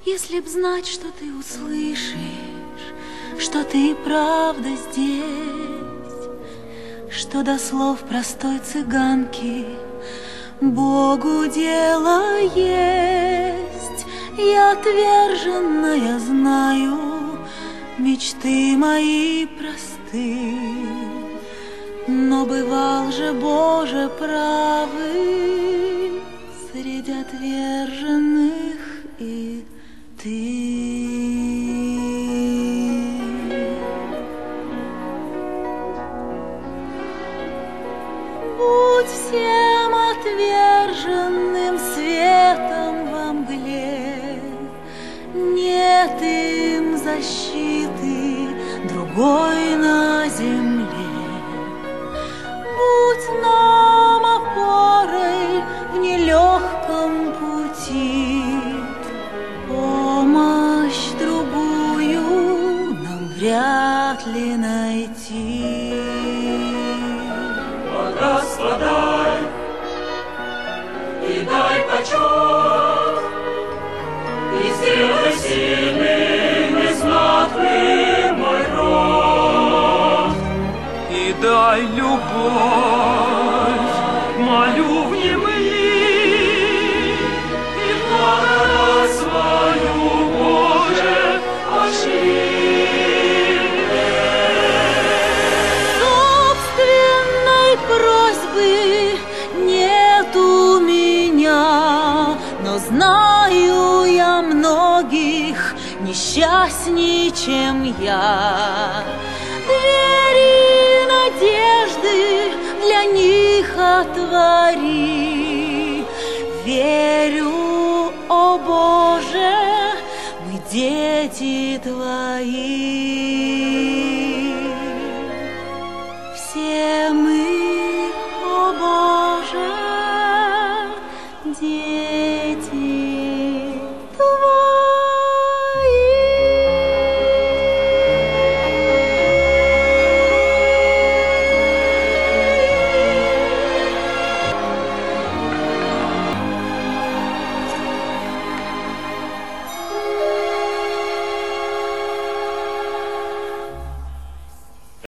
Если б знать, что ты услышишь, что ты и правда здесь, что до слов простой цыганки Богу дело есть. Я отверженная знаю, мечты мои просты, но бывал же, Боже, правый среди отверженных и ты. Будь всем отверженным светом во мгле, нет им защиты другой на земле. Будь нам опорой в нелегком пути, помощь другую нам вряд ли найти. Богатство дай и дай почет, и сделай сильным и знатным мой род. И дай любовь, молю внемли, и благодать свою, Боже, пошли. Собственной просьбы нет у меня, но знаю я многих несчастней, чем я. Двери надежды для них отвори. Верю, о Боже, мы дети твои. Всем